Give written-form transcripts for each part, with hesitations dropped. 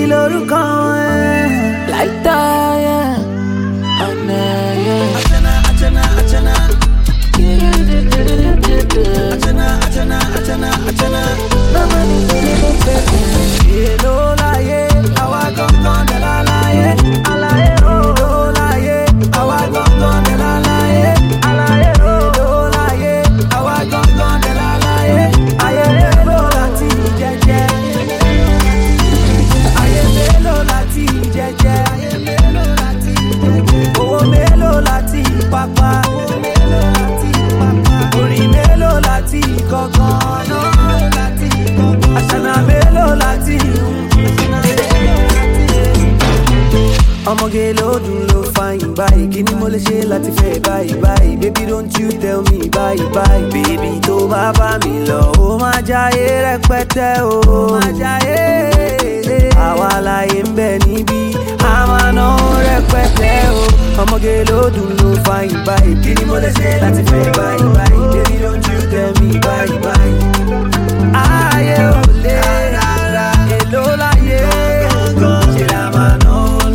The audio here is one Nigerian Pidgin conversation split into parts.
lórúkọ ẹ̀. Like that, yeah. Yeah. Achana, achana, achana. Achana, achana, achana. Èló láyé, àwa gangan dẹ̀ láláyé. Èló láyé, àwa gangan dẹ̀ láláyé. Èló láyé, àwa gangan dẹ̀ láláyé. Ayé mélòó láti jẹjẹ. Ayé mélòó láti jẹjẹ. Owó mélòó láti pápá. Orin mélòó láti gangan náà. Àṣànà mélòó láti ọmọge lódùn ló fàyìn báyìí. Kí ni mo lè ṣe láti fẹ́ báyìí báyìí. Baby don't you tell me báyìí báyìí. Baby tó bá bá mi lọ ó máa jayé rẹpẹtẹ o. Máa jayé. Àwa láyé ń bẹ níbí a máa ná rẹpẹtẹ o. Ọmọge lódùn ló fàyìn báyìí. Kí ni mo lè ṣe láti fẹ́ báyìí báyìí. Baby don't you tell me báyìí báyìí. Ayé ò lè rárá. Èló láyé ṣe la máa ná.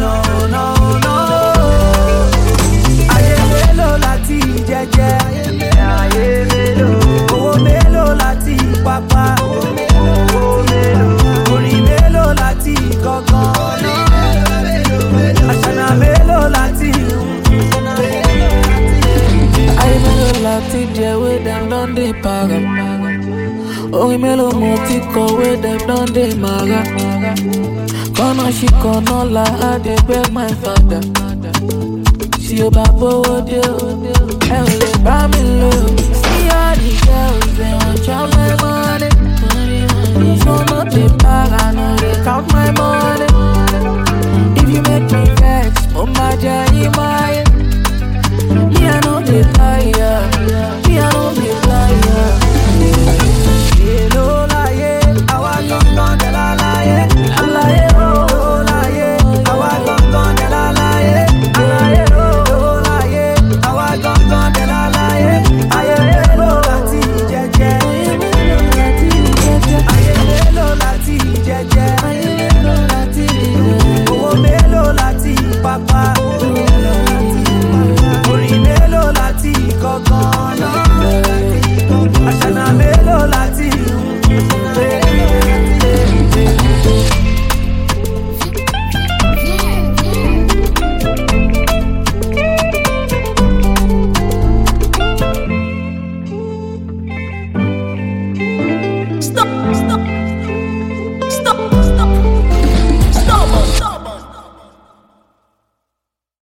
Jẹjẹ ayé mélòó, owó mélòó láti pápá, orin mélòó láti gangan, àṣànà mélòó láti. Ayé mélòó láti jẹ wé dem don dey para. Orin mélòó mo ti kọ wé dem don dey mara. Kọ́nà ṣì kọ́nà la I dey beg my father. Tí o bá bówó dé o, ẹ ò lè bá mi lò. See all the girls, they want chop my money.